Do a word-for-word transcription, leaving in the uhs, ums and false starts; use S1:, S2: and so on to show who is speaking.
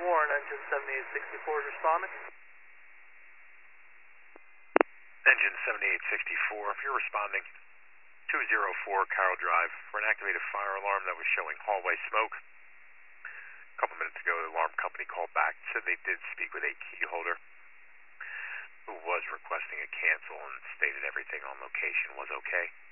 S1: Warren, engine seventy-eight sixty-four is responding.
S2: Engine seventy-eight sixty-four, if you're responding, two oh four Carroll Drive for an activated fire alarm that was showing hallway smoke. A couple minutes ago, the alarm company called back, said they did speak with a key holder who was requesting a cancel and stated everything on location was okay.